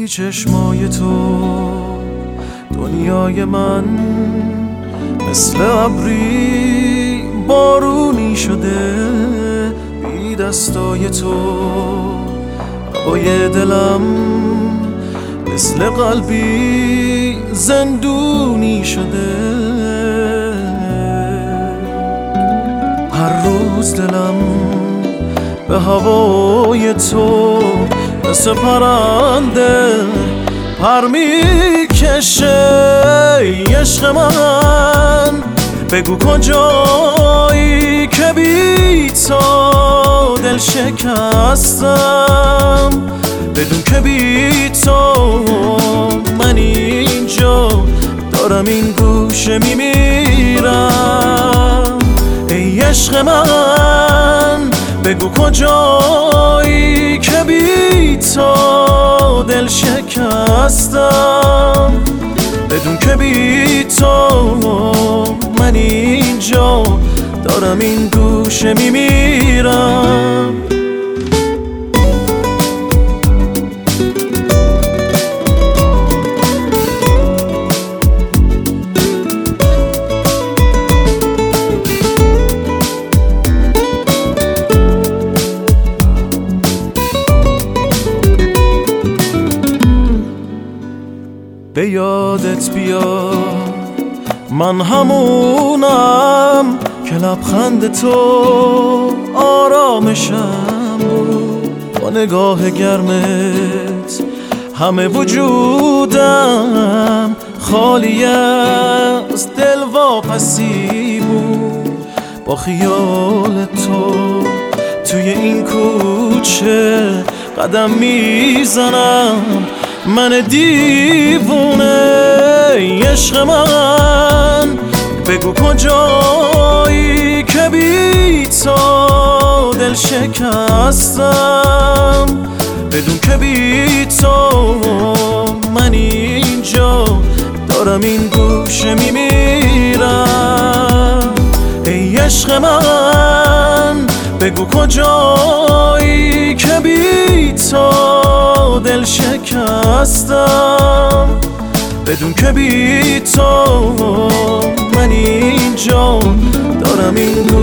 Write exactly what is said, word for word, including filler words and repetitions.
چشمای تو دنیای من مثل ابری بارونی شده، بی دستای تو هوای دلم مثل قلبی زندونی شده. هر روز دلم به هوای تو مثل پرنده پر میکشه. عشق من بگو کجایی که بی تو دل شکستم، بدون که بی تو من اینجا دارم این گوشه میمیرم. ای عشق من بگو کجایی که بی تو دل شکستم، بدون که بی تو من اینجا دارم این گوشه میمیرم. به یادت بیا من همونم که لبخند تو آرامشم بود. با نگاه گرمت همه وجودم خالی از دل واپسی بود. با خیال تو توی این کوچه قدم میزنم من دیوونه. عشق من بگو کجایی که بی تو دل شکستم، بدون که بی تو من اینجا دارم این گوشه میمیرم. ای عشق من بگو کجایی که بی تو دل شکستم، بدون که بی تو من اینجا دارم این